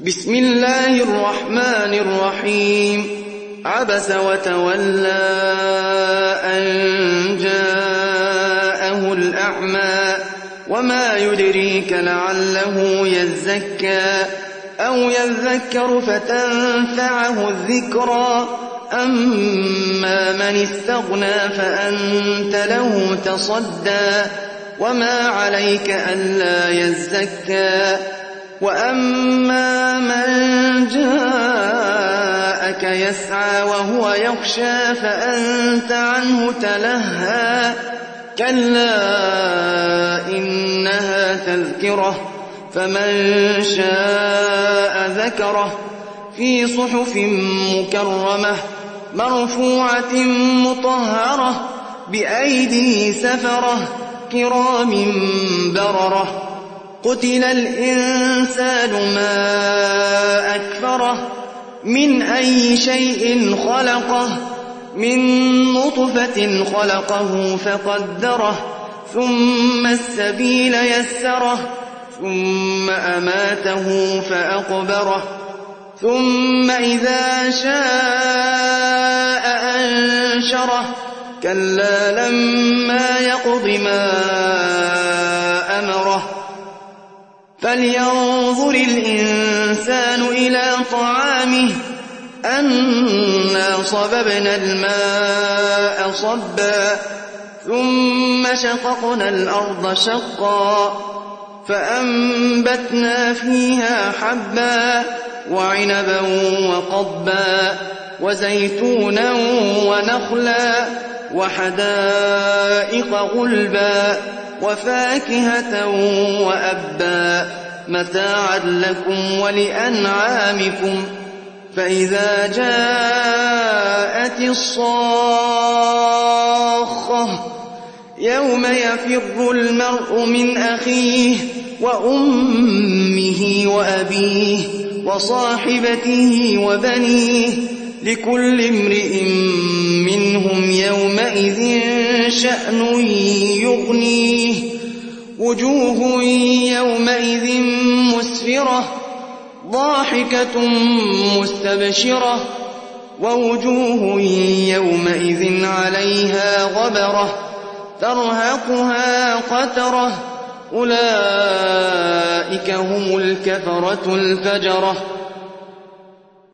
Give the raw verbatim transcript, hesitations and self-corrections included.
بسم الله الرحمن الرحيم عبس وتولى أن جاءه الأعمى وما يدريك لعله يزكى أو يذكر فتنفعه الذكرى أما من استغنى فأنت له تصدى وما عليك ألا يزكى وأما من جاءك يسعى وهو يخشى فأنت عنه تلهى كلا إنها تذكرة فمن شاء ذكره في صحف مكرمة مرفوعة مطهرة بأيدي سفرة كرام بررة قتل الإنسان ما أكفره من أي شيء خلقه من نطفة خلقه فقدره ثم السبيل يسره ثم أماته فأقبره ثم إذا شاء أنشره كلا لما يقض ما أمره فلينظر الإنسان إلى طعامه أنا صببنا الماء صبا ثم شققنا الأرض شقا فأنبتنا فيها حبا وعنبا وقضبا وزيتونا ونخلا وحدائق غلبا وفاكهة وأبا متاعا لكم ولأنعامكم فإذا جاءت الصاخة يوم يفر المرء من أخيه وأمه وأبيه وصاحبته وبنيه لكل امرئ منهم يومئذ شأن يغنيه وجوه يومئذ مسفرة ضاحكة مستبشرة ووجوه يومئذ عليها غبرة ترهقها قترة أولئك هم الكفرة الفجرة